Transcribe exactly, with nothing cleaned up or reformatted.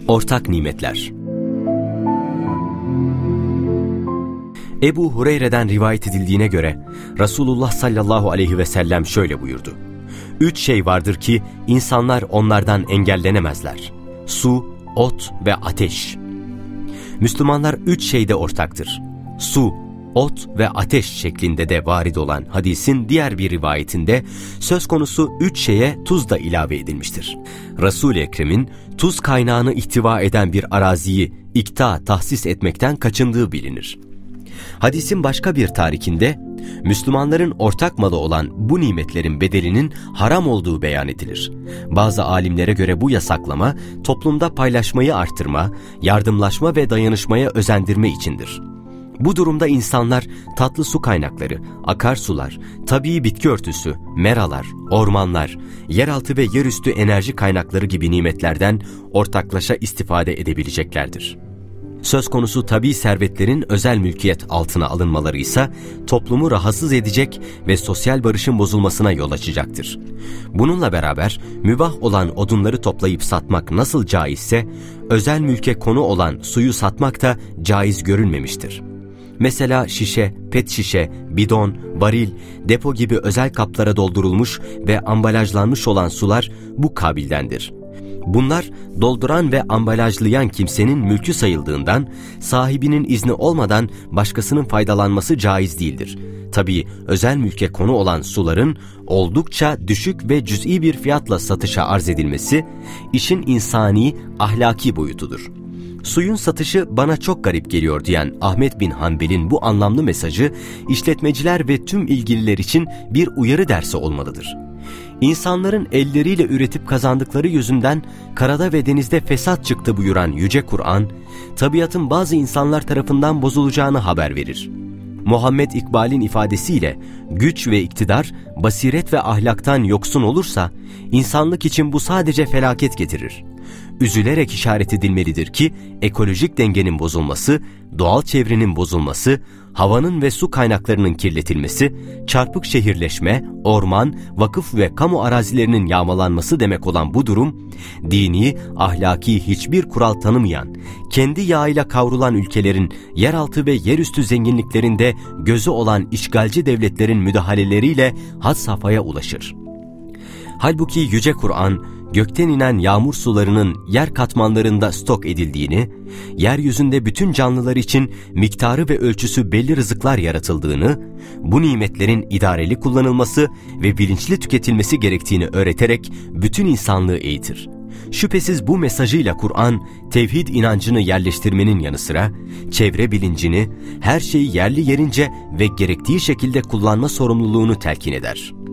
Ortak nimetler. Ebu Hureyre'den rivayet edildiğine göre Resulullah sallallahu aleyhi ve sellem şöyle buyurdu: Üç şey vardır ki insanlar onlardan engellenemezler: su, ot ve ateş. Müslümanlar üç şeyde ortaktır: su, ot ve ateş şeklinde de varid olan hadisin diğer bir rivayetinde söz konusu üç şeye tuz da ilave edilmiştir. Resul-i Ekrem'in tuz kaynağını ihtiva eden bir araziyi ikta tahsis etmekten kaçındığı bilinir. Hadisin başka bir tarikinde Müslümanların ortak malı olan bu nimetlerin bedelinin haram olduğu beyan edilir. Bazı alimlere göre bu yasaklama toplumda paylaşmayı artırma, yardımlaşma ve dayanışmaya özendirme içindir. Bu durumda insanlar tatlı su kaynakları, akarsular, tabii bitki örtüsü, meralar, ormanlar, yeraltı ve yerüstü enerji kaynakları gibi nimetlerden ortaklaşa istifade edebileceklerdir. Söz konusu tabii servetlerin özel mülkiyet altına alınmaları ise toplumu rahatsız edecek ve sosyal barışın bozulmasına yol açacaktır. Bununla beraber mübah olan odunları toplayıp satmak nasıl caizse, özel mülke konu olan suyu satmak da caiz görülmemiştir. Mesela şişe, pet şişe, bidon, varil, depo gibi özel kaplara doldurulmuş ve ambalajlanmış olan sular bu kabildendir. Bunlar dolduran ve ambalajlayan kimsenin mülkü sayıldığından sahibinin izni olmadan başkasının faydalanması caiz değildir. Tabii özel mülke konu olan suların oldukça düşük ve cüz'i bir fiyatla satışa arz edilmesi işin insani, ahlaki boyutudur. Suyun satışı bana çok garip geliyor diyen Ahmet bin Hanbel'in bu anlamlı mesajı işletmeciler ve tüm ilgililer için bir uyarı dersi olmalıdır. İnsanların elleriyle üretip kazandıkları yüzünden karada ve denizde fesat çıktı buyuran Yüce Kur'an, tabiatın bazı insanlar tarafından bozulacağını haber verir. Muhammed İkbal'in ifadesiyle güç ve iktidar, basiret ve ahlaktan yoksun olursa insanlık için bu sadece felaket getirir. Üzülerek işaret edilmelidir ki ekolojik dengenin bozulması, doğal çevrenin bozulması, havanın ve su kaynaklarının kirletilmesi, çarpık şehirleşme, orman, vakıf ve kamu arazilerinin yağmalanması demek olan bu durum, dini, ahlaki hiçbir kural tanımayan, kendi yağıyla kavrulan ülkelerin yeraltı ve yerüstü zenginliklerinde gözü olan işgalci devletlerin müdahaleleriyle had safhaya ulaşır. Halbuki Yüce Kur'an, gökten inen yağmur sularının yer katmanlarında stok edildiğini, yeryüzünde bütün canlılar için miktarı ve ölçüsü belli rızıklar yaratıldığını, bu nimetlerin idareli kullanılması ve bilinçli tüketilmesi gerektiğini öğreterek bütün insanlığı eğitir. Şüphesiz bu mesajıyla Kur'an, tevhid inancını yerleştirmenin yanı sıra, çevre bilincini, her şeyi yerli yerince ve gerektiği şekilde kullanma sorumluluğunu telkin eder.